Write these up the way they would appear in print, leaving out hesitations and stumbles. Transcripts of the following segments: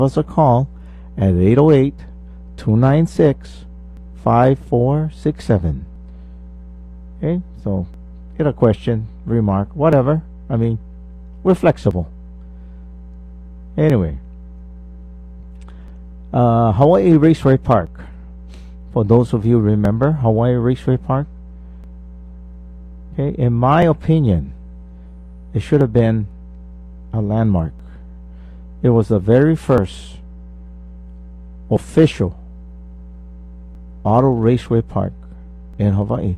us a call at 808-296-5467. Okay, so get a question, remark, whatever. I mean, we're flexible. Anyway, Hawaii Raceway Park. For those of you who remember Hawaii Raceway Park, okay, in my opinion, it should have been a landmark. It was the very first official auto raceway park in Hawaii.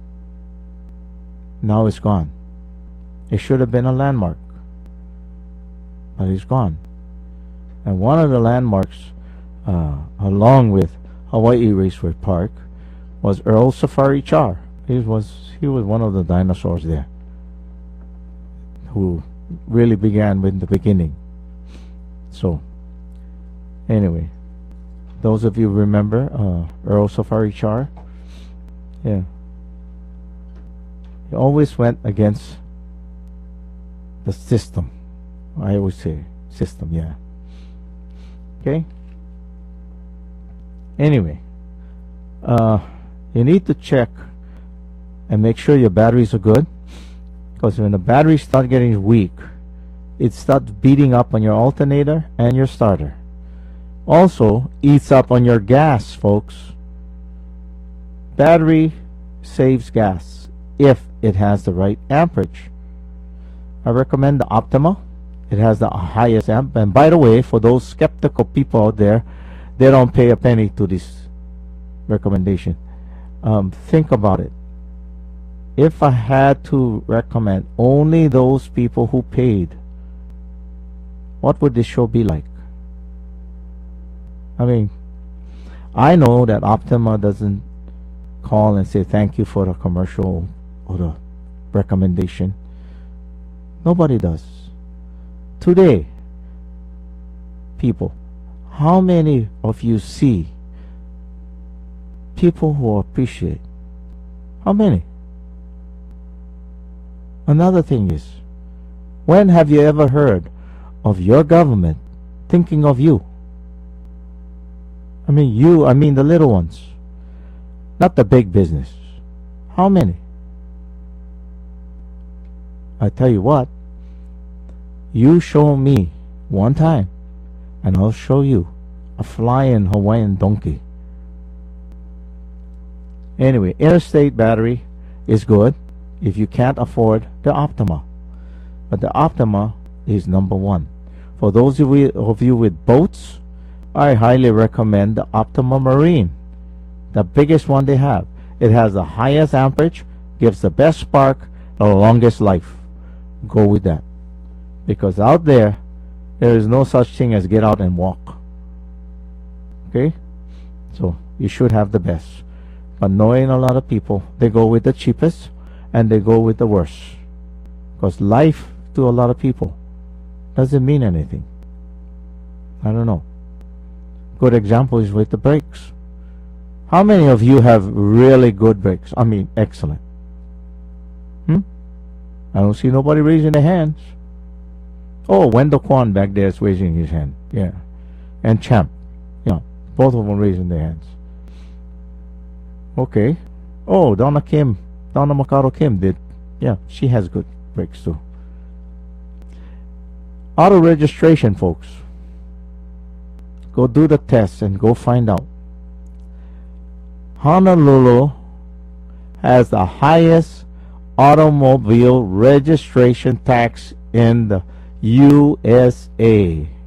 Now it's gone. It should have been a landmark, but it's gone. And one of the landmarks, along with Hawaii Raceway Park, was Earl Safari Char. He was one of the dinosaurs there, who really began with the beginning. So, anyway, those of you remember Earl Safari Char, yeah, he always went against the system. I always say system, yeah. Okay. Anyway, you need to check and make sure your batteries are good, because when the batteries start getting weak, it starts beating up on your alternator and your starter. Also eats up on your gas, folks. Battery saves gas if it has the right amperage. I recommend the Optima. It has the highest amp. And by the way, for those skeptical people out there, they don't pay a penny to this recommendation. Think about it. If I had to recommend only those people who paid, what would this show be like? I mean, I know that Optima doesn't call and say thank you for the commercial or the recommendation. Nobody does. Today, people, how many of you see people who appreciate? How many? Another thing is, when have you ever heard of your government thinking of you? I mean the little ones, not the big business. How many? I tell you what, you show me one time and I'll show you a flying Hawaiian donkey. Anyway, interstate battery is good if you can't afford the Optima, but the Optima is number one. For those of you with boats, I highly recommend the Optima Marine, the biggest one they have. It has the highest amperage, gives the best spark, the longest life. Go with that, because out there is no such thing as get out and walk. Okay, so you should have the best. But knowing a lot of people, they go with the cheapest and they go with the worst, because life to a lot of people doesn't mean anything. I don't know. Good example is with the brakes. How many of you have really good brakes? I mean, excellent. I don't see nobody raising their hands. Oh, Wendell Kwan back there is raising his hand. Yeah. And Champ. Yeah. Both of them raising their hands. Okay. Oh, Donna Makaro Kim did. Yeah, she has good brakes too. Auto registration, folks. Go do the test and go find out. Honolulu has the highest automobile registration tax in the USA.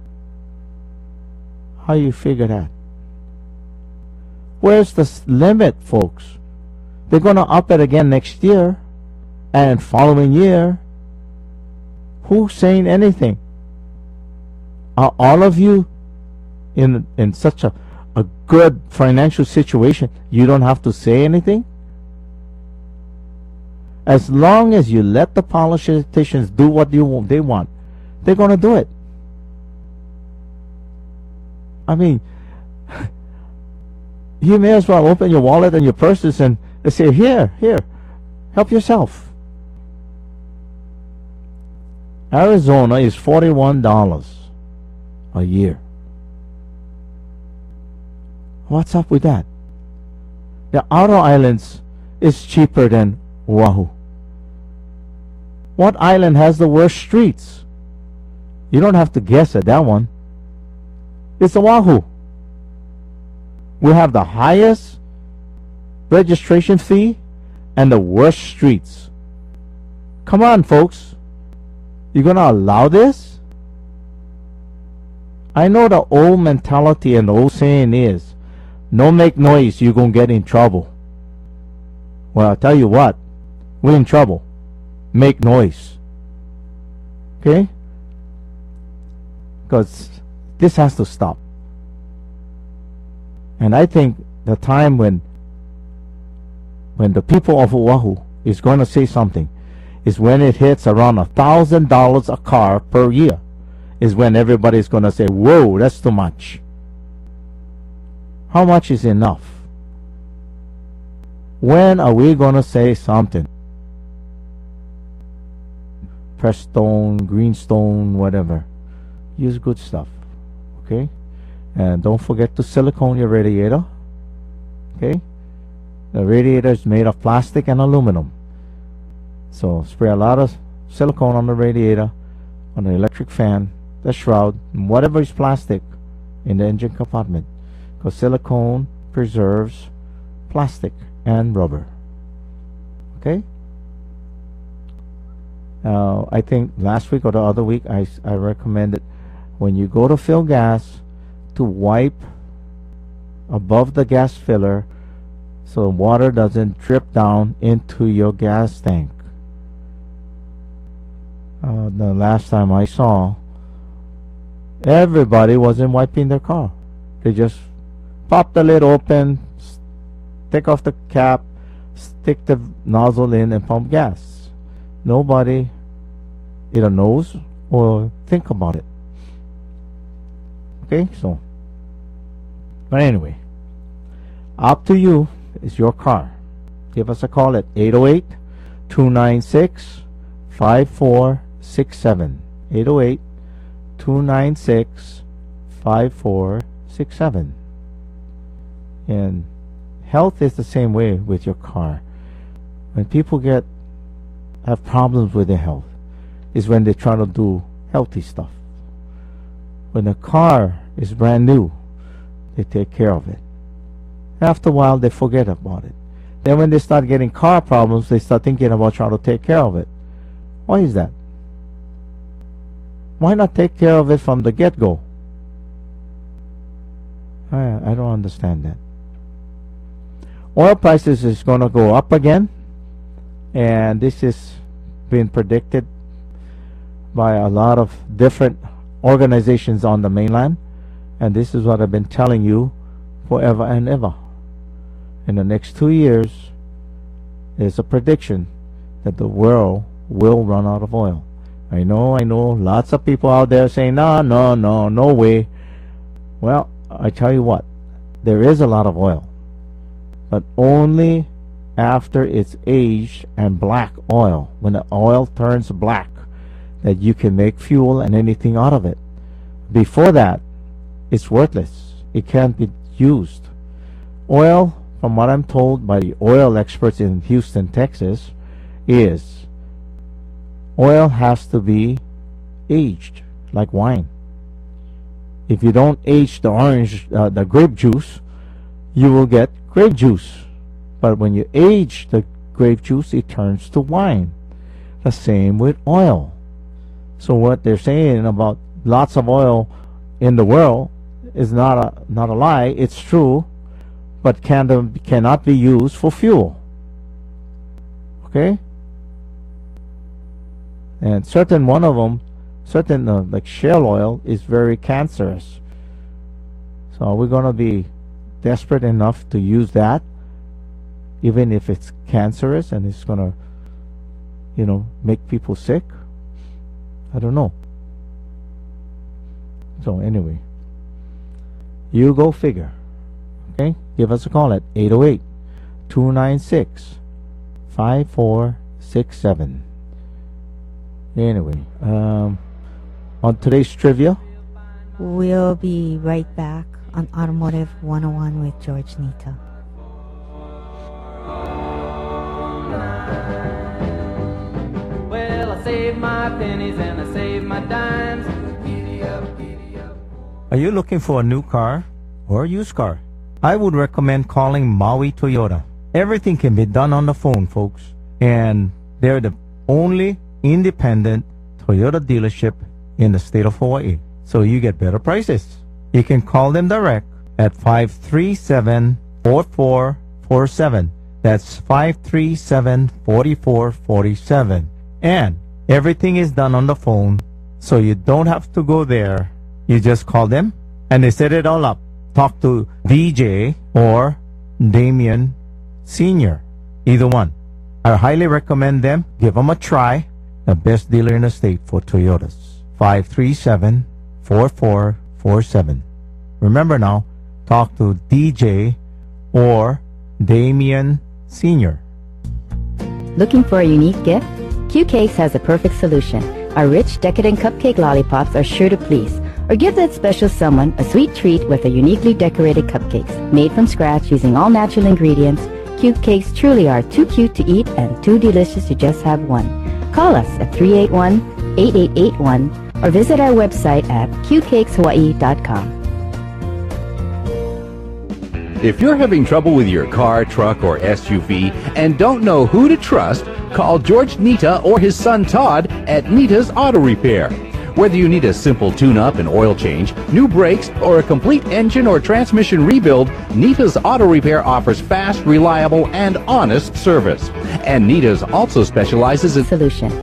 How you figure that? Where's the limit, folks? They're going to up it again next year and following year. Who's saying anything? Are all of you in such a good financial situation you don't have to say anything? As long as you let the politicians do what they want, they're going to do it. I mean, you may as well open your wallet and your purses and say, here, help yourself. Arizona is $41 a year. What's up with that? The outer islands is cheaper than Oahu. What island has the worst streets? You don't have to guess at that one. It's Oahu. We have the highest registration fee and the worst streets. Come on, folks. You gonna allow this? I know the old mentality and the old saying is, no make noise, you gonna get in trouble. Well, I'll tell you what, we're in trouble. Make noise. Okay? Because this has to stop. And I think the time when the people of Oahu is going to say something is when it hits around $1,000 a car per year, is when everybody's going to say, whoa, that's too much. How much is enough? When are we going to say something? Prestone, Greenstone, whatever. Use good stuff. Okay? And don't forget to silicone your radiator. Okay? The radiator is made of plastic and aluminum. So spray a lot of silicone on the radiator, on the electric fan, the shroud, and whatever is plastic in the engine compartment. Because silicone preserves plastic and rubber. Okay? I think last week or the other week I recommended when you go to fill gas to wipe above the gas filler so water doesn't drip down into your gas tank. The last time I saw, everybody wasn't wiping their car. They just pop the lid open, take off the cap, stick the nozzle in and pump gas. Nobody either knows or think about it. Okay, so but anyway, up to you. It's your car. Give us a call at 808-296-5467. 808-296-5467. And health is the same way with your car. When people have problems with their health, is when they try to do healthy stuff. When a car is brand new, they take care of it. After a while, they forget about it. Then when they start getting car problems, they start thinking about trying to take care of it. Why is that? Why not take care of it from the get-go? I don't understand that. Oil prices is going to go up again, and this is being predicted by a lot of different organizations on the mainland, and this is what I've been telling you forever and ever. In the next 2 years, there's a prediction that the world will run out of oil. I know, lots of people out there saying, no way. Well, I tell you what, there is a lot of oil, but only after it's aged and black oil, when the oil turns black, that you can make fuel and anything out of it. Before that, it's worthless. It can't be used. Oil, from what I'm told by the oil experts in Houston, Texas, is oil has to be aged like wine. If you don't age the grape juice, you will get grape juice. But when you age the grape juice, it turns to wine. The same with oil. So what they're saying about lots of oil in the world is not a lie. It's true, but cannot be used for fuel. Okay? And certain one of them, like shale oil, is very cancerous. So are we going to be desperate enough to use that, even if it's cancerous and it's going to, make people sick? I don't know. So anyway, you go figure. Okay? Give us a call at 808-296-5467. Anyway, on today's trivia, We'll be right back on Automotive 101 with George Nita. Well, I save my pennies and I save my dimes. Giddy up, giddy up. Are you looking for a new car or a used car? I would recommend calling Maui Toyota. Everything can be done on the phone, folks. And they're the only independent Toyota dealership in the state of Hawaii. So you get better prices. You can call them direct at 537-4447. That's 537-4447. And everything is done on the phone, so you don't have to go there. You just call them, and they set it all up. Talk to DJ or Damien Sr., either one. I highly recommend them. Give them a try. The best dealer in the state for Toyotas. 537-4447. Remember now, talk to DJ or Damien Sr. Looking for a unique gift? Q Cakes has a perfect solution. Our rich, decadent cupcake lollipops are sure to please. Or give that special someone a sweet treat with a uniquely decorated cupcakes. Made from scratch using all natural ingredients, Cube Cakes truly are too cute to eat and too delicious to just have one. Call us at 381-8881 or visit our website at qcakeshawaii.com. If you're having trouble with your car, truck, or SUV and don't know who to trust, call George Nita or his son Todd at Nita's Auto Repair. Whether you need a simple tune-up and oil change, new brakes, or a complete engine or transmission rebuild, Nita's Auto Repair offers fast, reliable, and honest service. And Nita's also specializes in Solution.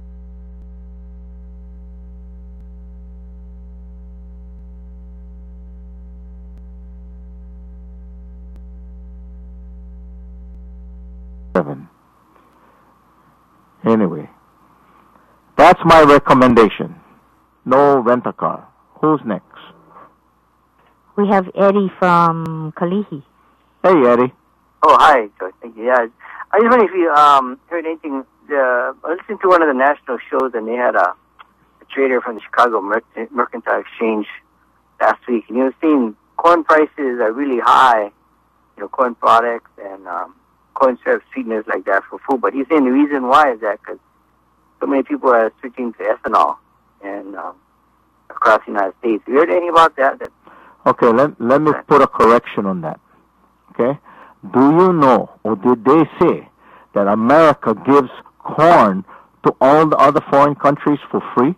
Anyway, that's my recommendation. No rent-a-car. Who's next? We have Eddie from Kalihi. Hey, Eddie. Oh, hi, George. Thank you. Yeah, I was wondering if you heard anything. I listened to one of the national shows, and they had a trader from the Chicago Mercantile Exchange last week, and he was saying corn prices are really high, corn products and corn syrup sweeteners like that for food. But he's saying the reason why is that because so many people are switching to ethanol and across the United States. Have you heard anything about that? Okay, let me put a correction on that. Okay? Do you know, or did they say, that America gives corn to all the other foreign countries for free?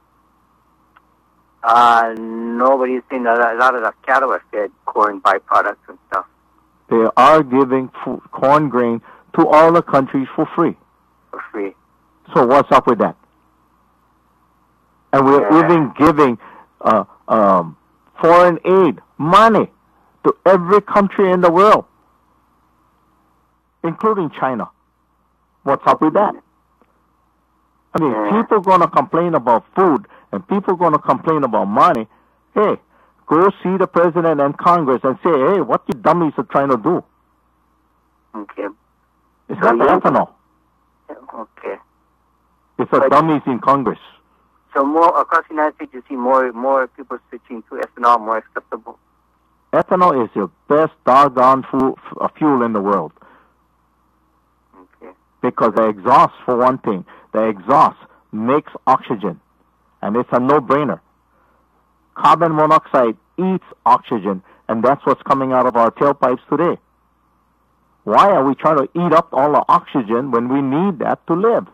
Nobody's saying that a lot of the cattle are fed corn byproducts and stuff. They are giving corn grain to all the countries for free. For free. So what's up with that? And we're even giving foreign aid, money, to every country in the world, including China. What's up with that? I mean, people going to complain about food and people going to complain about money. Hey, go see the president and Congress and say, hey, what you dummies are trying to do? Okay. It's not the ethanol. Okay. It's the dummies in Congress. So more across the United States, you see more people switching to ethanol, more acceptable. Ethanol is your best doggone fuel in the world. Okay. Because the exhaust, for one thing, the exhaust makes oxygen, and it's a no-brainer. Carbon monoxide eats oxygen, and that's what's coming out of our tailpipes today. Why are we trying to eat up all the oxygen when we need that to live?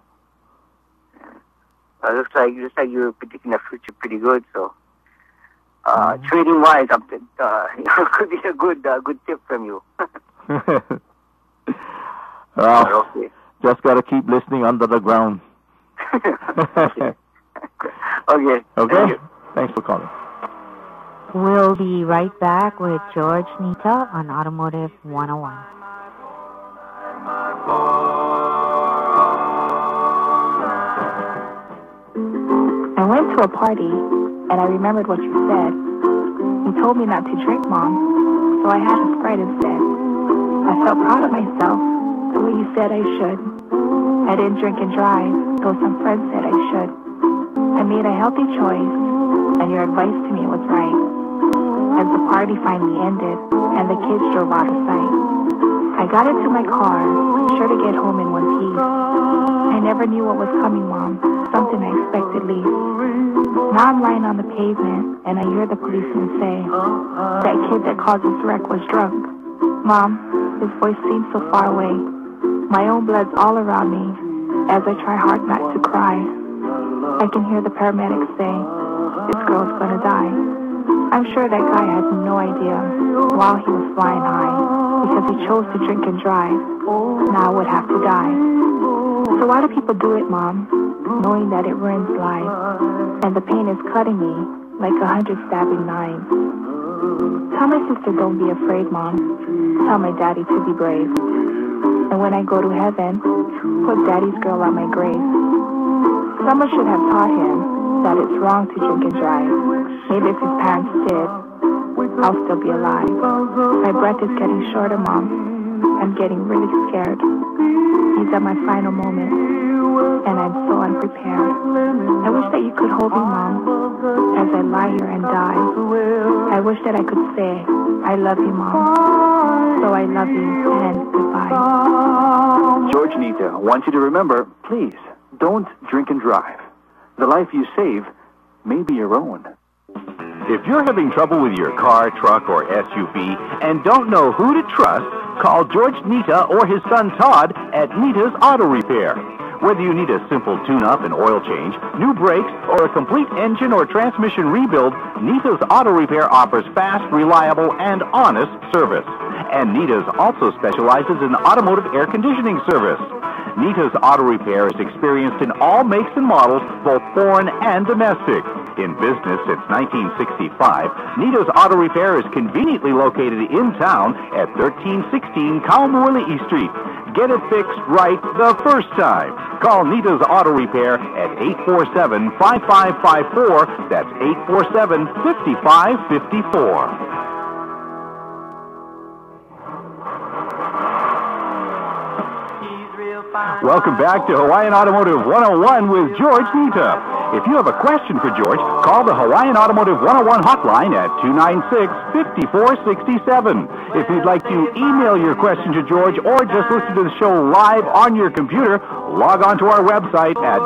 Looks like you're predicting the future pretty good. So, trading wise, could be a good tip from you. Well, okay. Just got to keep listening under the ground. Okay. Okay. Thanks for calling. We'll be right back with George Nita on Automotive 101. I went to a party, and I remembered what you said. You told me not to drink, Mom, so I had a Sprite instead. I felt proud of myself, the way you said I should. I didn't drink and drive, though some friends said I should. I made a healthy choice, and your advice to me was right. As the party finally ended and the kids drove out of sight, I got into my car, sure to get home in one piece. I never knew what was coming, Mom. Something I expected least. Now I'm lying on the pavement, and I hear the policeman say, that kid that caused this wreck was drunk. Mom, his voice seems so far away. My own blood's all around me as I try hard not to cry. I can hear the paramedics say, this girl's gonna die. I'm sure that guy had no idea while he was flying high, because he chose to drink and drive. Now would have to die. So why do people do it, Mom, knowing that it ruins lives, and the pain is cutting me like 100 stabbing knives? Tell my sister don't be afraid, Mom. Tell my daddy to be brave. And when I go to heaven, put Daddy's girl on my grave. Someone should have taught him that it's wrong to drink and drive. Maybe if his parents did, I'll still be alive. My breath is getting shorter, Mom. I'm getting really scared. These are my final moments, and I'm so unprepared. I wish that you could hold me, Mom, as I lie here and die. I wish that I could say, I love you, Mom. So I love you, and goodbye. George Nita wants you to remember, please, don't drink and drive. The life you save may be your own. If you're having trouble with your car, truck, or SUV and don't know who to trust, call George Nita or his son Todd at Nita's Auto Repair. Whether you need a simple tune-up and oil change, new brakes, or a complete engine or transmission rebuild, Nita's Auto Repair offers fast, reliable, and honest service. And Nita's also specializes in automotive air conditioning service. Nita's Auto Repair is experienced in all makes and models, both foreign and domestic. In business since 1965, Nita's Auto Repair is conveniently located in town at 1316 Kaumualii Street. Get it fixed right the first time. Call Nita's Auto Repair at 847-5554. That's 847-5554. Welcome back to Hawaiian Automotive 101 with George Nita. If you have a question for George, call the Hawaiian Automotive 101 hotline at 296-5467. If you'd like to email your question to George or just listen to the show live on your computer, log on to our website at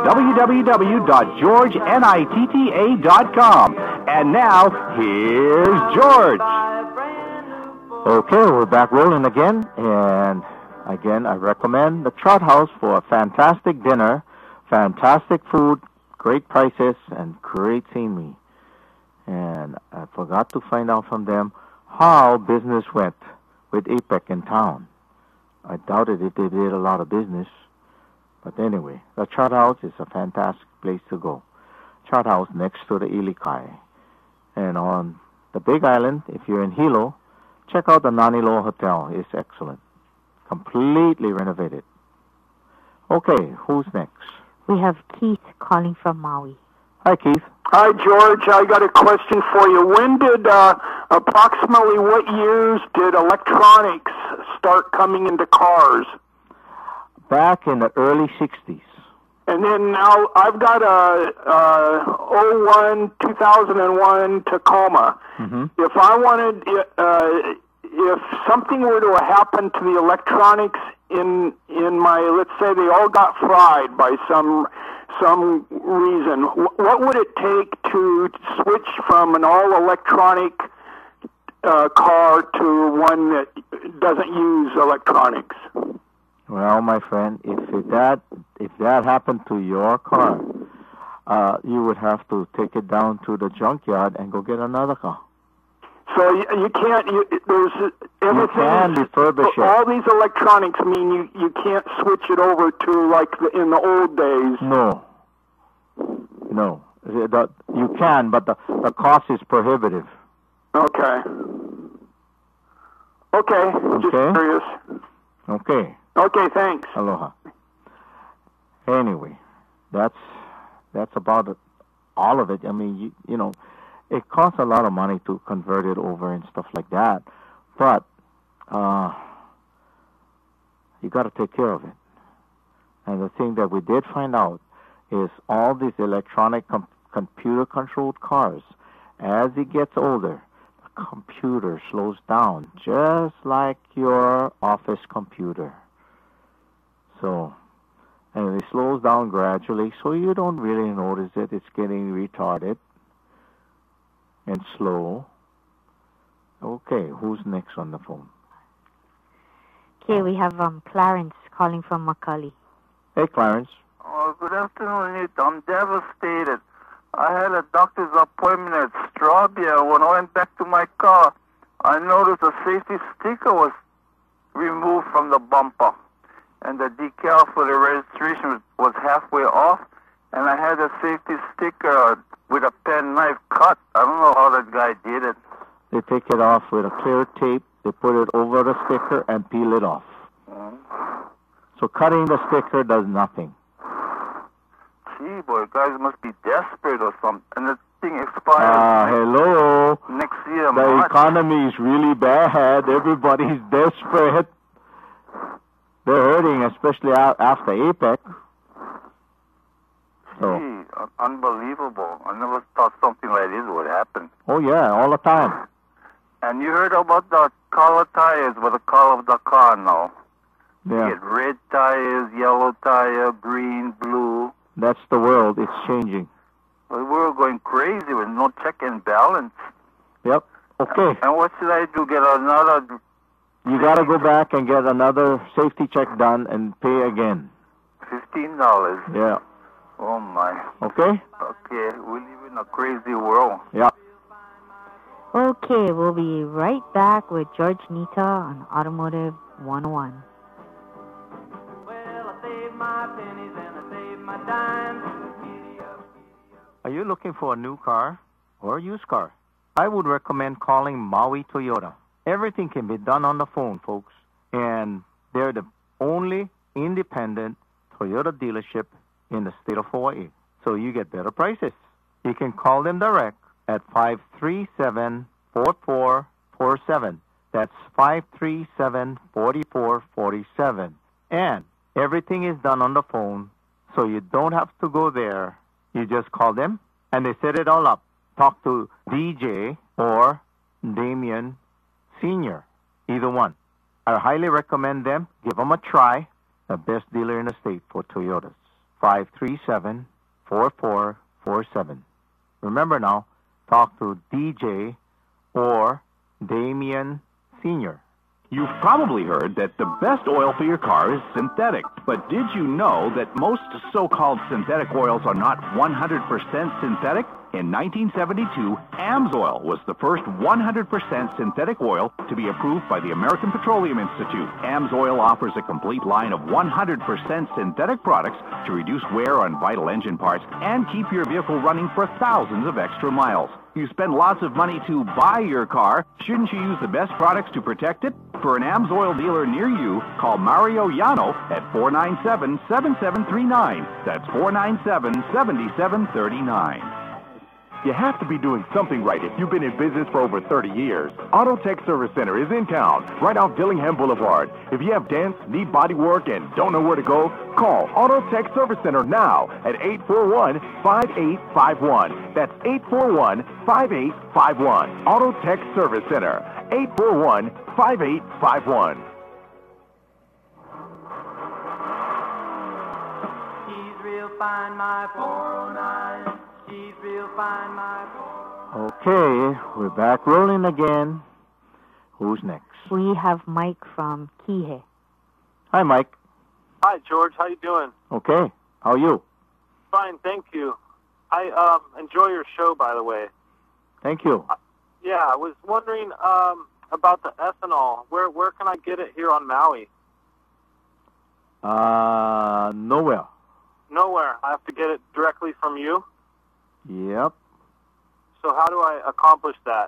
www.georgenitta.com. And now, here's George. Okay, we're back rolling again, and again, I recommend the Trout House for a fantastic dinner, fantastic food, great prices, and great scenery. And I forgot to find out from them how business went with APEC in town. I doubted if they did a lot of business. But anyway, the Trout House is a fantastic place to go. Trout House next to the Ilikai. And on the Big Island, if you're in Hilo, check out the Nanilo Hotel. It's excellent. Completely renovated. Okay, who's next? We have Keith calling from Maui. Hi, Keith. Hi, George. I got a question for you. When did, approximately what years did electronics start coming into cars? Back in the early 60s. And then now I've got a 2001 Tacoma. Mm-hmm. If I wanted, if something were to happen to the electronics in my, let's say they all got fried by some reason, what would it take to switch from an all electronic car to one that doesn't use electronics? Well, my friend, if that happened to your car, you would have to take it down to the junkyard and go get another car. So you can't. There's everything. You can refurbish it. All these electronics mean you can't switch it over to like in the old days. No. You can, but the cost is prohibitive. Okay. Just curious. Okay. Okay, thanks. Aloha. Anyway, that's about it, all of it. I mean, you know, it costs a lot of money to convert it over and stuff like that, but you got to take care of it. And the thing that we did find out is all these electronic computer-controlled cars. As it gets older, the computer slows down, just like your office computer. So, and it slows down gradually, so you don't really notice it. It's getting retarded and slow. Okay, who's next on the phone? Okay, we have Clarence calling from McCully. Hey, Clarence. Oh, good afternoon, Nate. I'm devastated. I had a doctor's appointment at Strawbia. When I went back to my car, I noticed a safety sticker was removed from the bumper, and the decal for the registration was halfway off, and I had a safety sticker with a pen knife cut. I don't know how that guy did it. They take it off with a clear tape, they put it over the sticker and peel it off. So cutting the sticker does nothing. Gee, boy, guys must be desperate or something. And the thing expires hello. next year, The March. economy is really bad. Everybody's desperate. They're hurting, especially after APEC. So. Gee, unbelievable. I never thought something like this would happen. Oh, yeah, all the time. And you heard about the color tires with the color of the car now. Yeah. You get red tires, yellow tire, green, blue. That's the world. It's changing. Well, we're going crazy with no check and balance. Yep. Okay. And what should I do? Get another... You got to go back and get another safety check done and pay again. $15. Yeah. Oh, my. Okay? Okay. We live in a crazy world. Yeah. Okay, we'll be right back with George Nita on Automotive 101. Well, I saved my pennies and I saved my dimes. Are you looking for a new car or a used car? I would recommend calling Maui Toyota. Everything can be done on the phone, folks. And they're the only independent Toyota dealership in the state of Hawaii. So you get better prices. You can call them direct at 537-4447. That's 537-4447. And everything is done on the phone, so you don't have to go there. You just call them, and they set it all up. Talk to DJ or Damien Sr., either one. I highly recommend them. Give them a try. The best dealer in the state for Toyotas. 537-4447. Remember now, talk to DJ or Damien Sr. You've probably heard that the best oil for your car is synthetic. But did you know that most so-called synthetic oils are not 100% synthetic? In 1972, AMSOIL was the first 100% synthetic oil to be approved by the American Petroleum Institute. AMSOIL offers a complete line of 100% synthetic products to reduce wear on vital engine parts and keep your vehicle running for thousands of extra miles. You spend lots of money to buy your car. Shouldn't you use the best products to protect it? For an AMSOIL dealer near you, call Mario Yano at 497-7739. That's 497-7739. You have to be doing something right if you've been in business for over 30 years. Auto Tech Service Center is in town, right off Dillingham Boulevard. If you have dents, need body work, and don't know where to go, call Auto Tech Service Center now at 841-5851. That's 841-5851. Auto Tech Service Center, 841-5851. She's real fine, my 409. She's real fine, my 409. Okay, we're back rolling again. Who's next? We have Mike from Kihei. Hi, Mike. Hi, George. How you doing? Okay. How are you? Fine, thank you. I enjoy your show, by the way. Thank you. Yeah, I was wondering about the ethanol. Where can I get it here on Maui? Nowhere. Nowhere. I have to get it directly from you? Yep. So how do I accomplish that?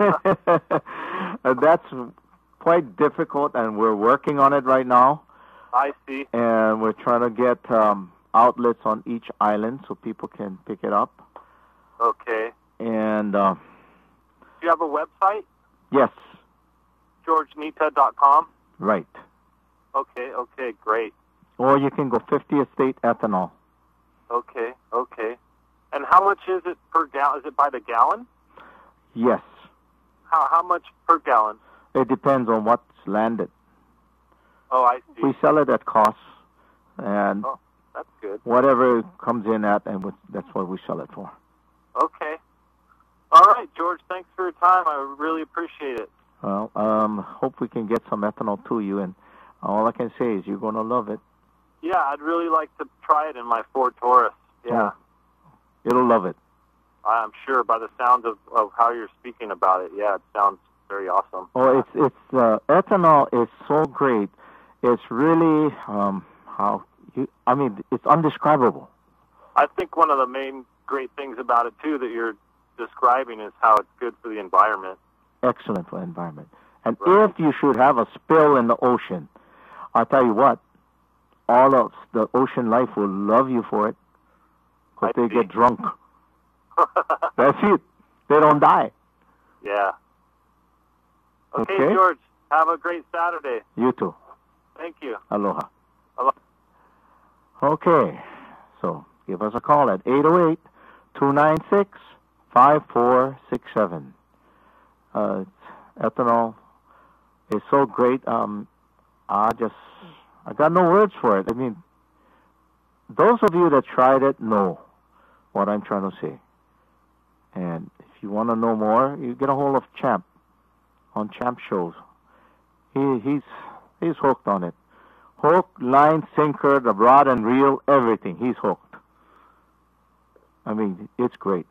That's quite difficult, and we're working on it right now. I see. And we're trying to get outlets on each island so people can pick it up. Okay. And do you have a website? yes, GeorgeNita.com? right. Okay, great. Or you can go 50 Estate Ethanol. Okay. And how much is it per gallon? Is it by the gallon? Yes. How much per gallon? It depends on what's landed. Oh, I see. We sell it at cost, and that's good. whatever it comes in at, and that's what we sell it for. Okay. All right, George, thanks for your time. I really appreciate it. Well, hope we can get some ethanol to you, and all I can say is you're going to love it. Yeah, I'd really like to try it in my Ford Taurus. Yeah. You'll love it. I'm sure by the sound of how you're speaking about it. Yeah, it sounds very awesome. Oh, it's ethanol is so great. It's really it's undescribable. I think one of the main great things about it too that you're describing is how it's good for the environment. Excellent for the environment. And if you should have a spill in the ocean, I'll tell you what, all of the ocean life will love you for it because they get drunk. That's it. They don't die. Yeah. Okay, George, have a great Saturday. You too. Thank you. Aloha. Aloha. Okay, so give us a call at 808-296-5467. Ethanol is so great. I got no words for it. I mean, those of you that tried it know what I'm trying to say. And if you want to know more, you get a hold of Champ on Champ shows. He's hooked on it. Hook, line, sinker, the rod and reel, everything. He's hooked. I mean, it's great.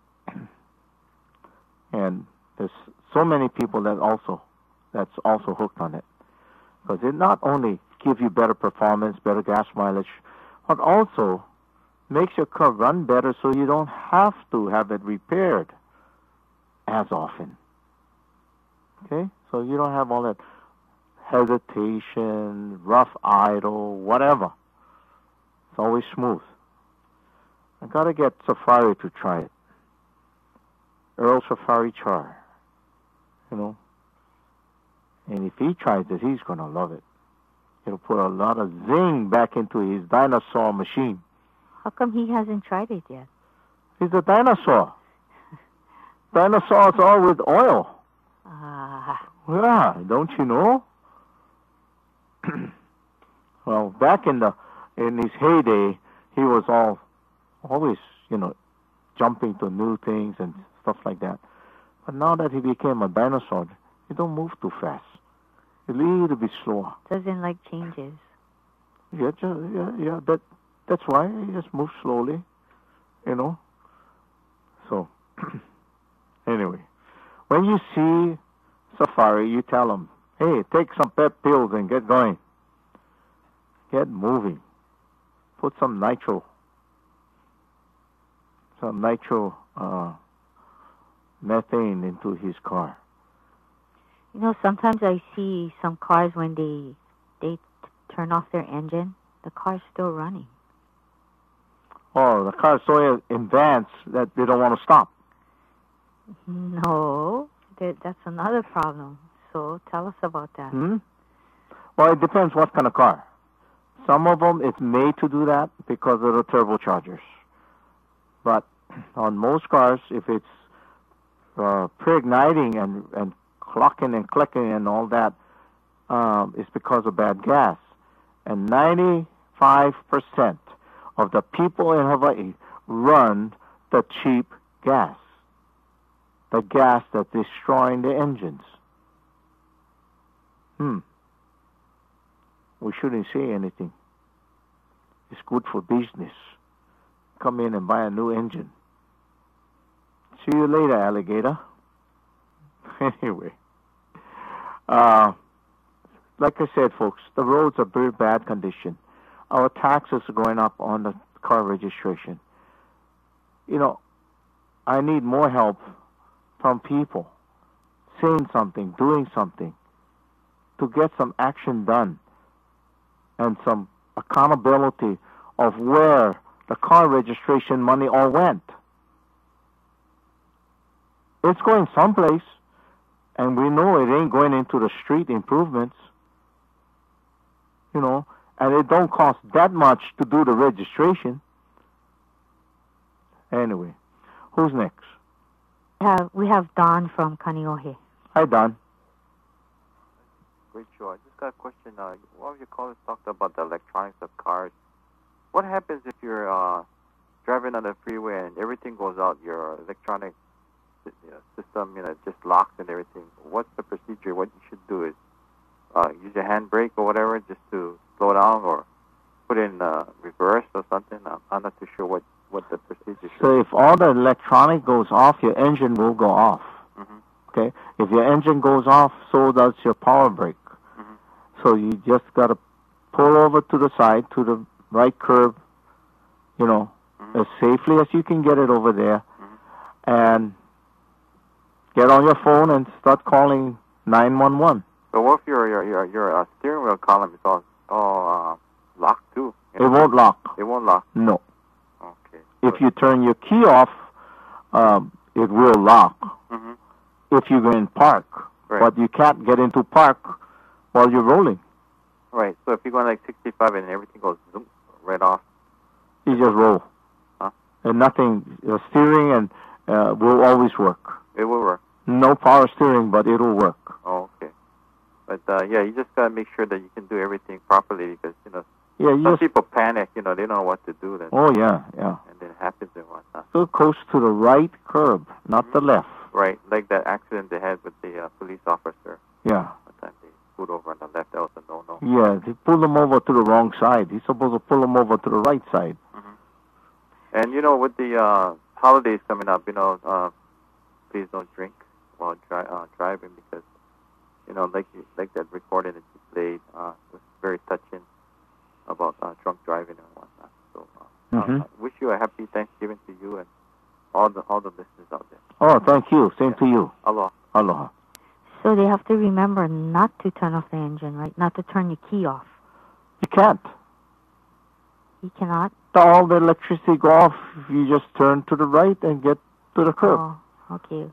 And there's so many people that's also hooked on it. Because it not only gives you better performance, better gas mileage, but also makes your car run better so you don't have to have it repaired as often. Okay? So you don't have all that hesitation, rough idle, whatever. It's always smooth. I gotta get Safari to try it. Earl Safari Char. You know? And if he tries it, he's gonna love it. It'll put a lot of zing back into his dinosaur machine. How come he hasn't tried it yet? He's a dinosaur. Dinosaurs all with oil. Yeah, don't you know? Well, back in his heyday, he was always, jumping to new things and stuff like that. But now that he became a dinosaur, he don't move too fast. He a little bit slower. Doesn't like changes. Yeah, that's why he just moves slowly, So, anyway, when you see Safari, you tell him, hey, take some pep pills and get going. Get moving. Put some nitro methane into his car. Sometimes I see some cars when they turn off their engine, the car's still running. Oh, the car's so advanced that they don't want to stop. No, that's another problem. So tell us about that. Well, it depends what kind of car. Some of them, it's made to do that because of the turbochargers. But on most cars, if it's pre-igniting and clocking and clicking and all that, it's because of bad gas. And 95% of the people in Hawaii run the cheap gas. The gas that's destroying the engines. We shouldn't say anything. It's good for business. Come in and buy a new engine. See you later, alligator. Anyway. Like I said, folks, the roads are very bad condition. Our taxes are going up on the car registration. I need more help from people saying something, doing something to get some action done and some accountability of where the car registration money all went. It's going someplace, and we know it ain't going into the street improvements, and it don't cost that much to do the registration. Anyway, Who's next? We have Don from Kaneohe. Hi, Don. Great show. I just got a question. One of your callers talked about the electronics of cars. What happens if you're driving on the freeway and everything goes out, your electronic system, just locks and everything? What's the procedure? What you should do is use your handbrake or whatever just to slow down, or put in reverse or something. I'm not too sure what the procedure should be. So if all the electronic goes off, your engine will go off. Okay? If your engine goes off, so does your power brake. So you just got to pull over to the side, to the right curb, as safely as you can get it over there, and get on your phone and start calling 911. But what if your steering wheel column is all locked too? It won't lock. It won't lock? No. Okay. If you turn your key off, it will lock. If you go in park. Right. But you can't get into park while you're rolling. Right. So if you're going like 65 and everything goes zoom, right off. You just roll. Huh? And nothing, steering and will always work. It will work. No power steering, but it'll work. Oh, okay. But yeah, you just gotta make sure that you can do everything properly, because some people panic. They don't know what to do. Then. Oh yeah. And then it happens and whatnot. So it goes to the right curb, not the left. Right, like that accident they had with the police officer. Yeah. One time they pulled over on the left. That was a no-no. Yeah, they pulled him over to the wrong side. He's supposed to pull him over to the right side. And with the holidays coming up, please don't drink while driving, because like that recording that you played was very touching about drunk driving and whatnot. So I wish you a happy Thanksgiving to you and all the listeners out there. Oh, thank you. Same to you. Aloha. Aloha. So they have to remember not to turn off the engine, right? Not to turn your key off. You can't. You cannot? All the electricity go off. You just turn to the right and get to the curb. Oh, okay.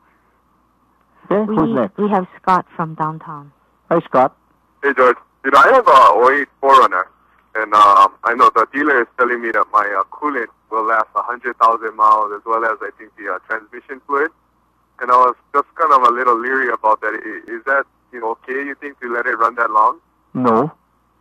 Okay, who's next? We have Scott from downtown. Hi, Scott. Hey, George. I have a 08 4Runner, and I know the dealer is telling me that my coolant will last 100,000 miles, as well as, I think, the transmission fluid. And I was just kind of a little leery about that. Is that, okay, you think, to let it run that long? No.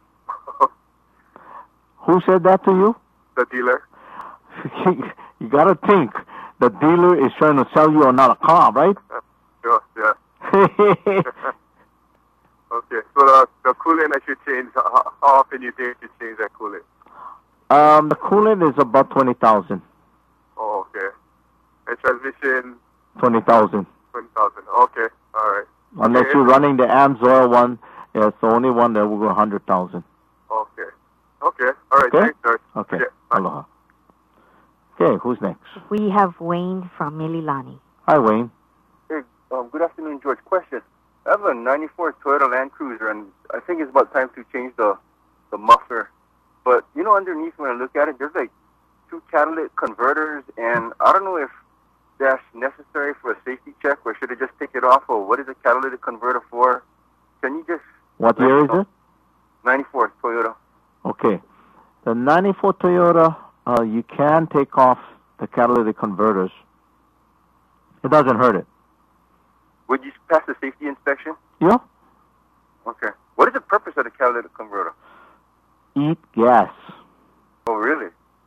Who said that to you? The dealer. You got to think. The dealer is trying to sell you another car, right? Sure, yeah. Okay, so the coolant I should change, how often you think you should change that coolant? The coolant is about 20,000. Oh, okay. And transmission? 20,000. 20,000, okay, all right. Unless you're running the AMSOIL one, it's the only one that will go 100,000. Okay. Okay, all right, thanks, George. Okay, aloha. Okay, who's next? We have Wayne from Mililani. Hi, Wayne. Hey, good afternoon, George. Question. I have a 94 Toyota Land Cruiser, and I think it's about time to change the muffler. But, underneath when I look at it, there's like 2 catalytic converters, and I don't know if that's necessary for a safety check, or should I just take it off, or what is a catalytic converter for? Can you just... What year is it? 94 Toyota. Okay. The 94 Toyota, you can take off the catalytic converters. It doesn't hurt it. Would you pass the safety inspection? Yeah. Okay. What is the purpose of the catalytic converter? Eat gas. Oh, really?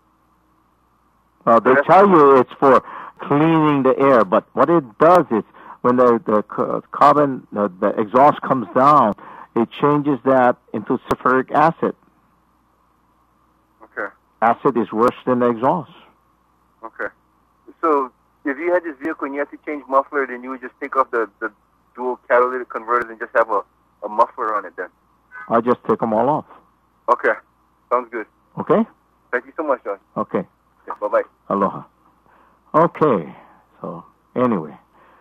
They tell you it's for cleaning the air, but what it does is when the carbon, the exhaust comes down, it changes that into sulfuric acid. Okay. Acid is worse than the exhaust. Okay. So if you had this vehicle and you had to change muffler, then you would just take off the dual catalytic converters and just have a muffler on it then? I just take them all off. Okay. Sounds good. Okay? Thank you so much, Josh. Okay. Yeah, bye-bye. Aloha. Okay. So, anyway.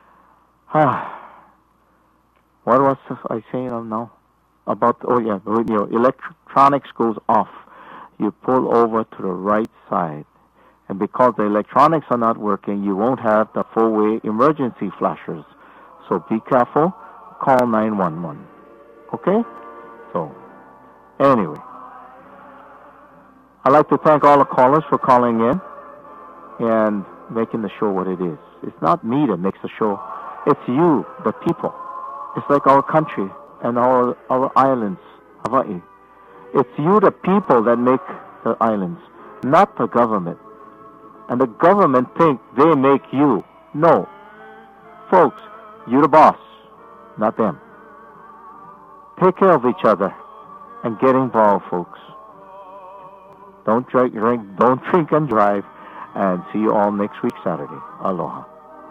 What was I saying now? About, when your electronics goes off, you pull over to the right side. And because the electronics are not working, you won't have the four-way emergency flashers. So be careful. Call 911. Okay? So, anyway. I'd like to thank all the callers for calling in. And making the show what it is. It's not me that makes the show. It's you, the people. It's like our country and our islands, Hawaii. It's you, the people, that make the islands, not the government. And the government think they make you. No. Folks, you're the boss, not them. Take care of each other and get involved, folks. Don't drink and drive, and see you all next week Saturday. Aloha.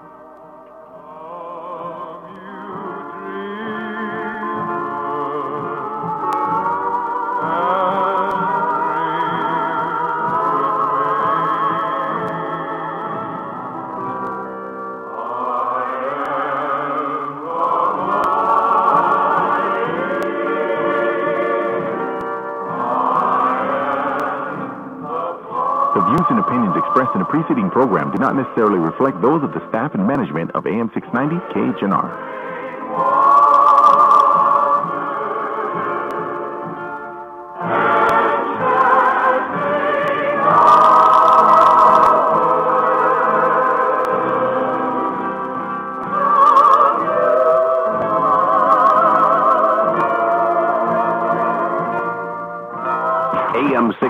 The views and opinions expressed in the preceding program do not necessarily reflect those of the staff and management of AM 690 KHNR. AM 6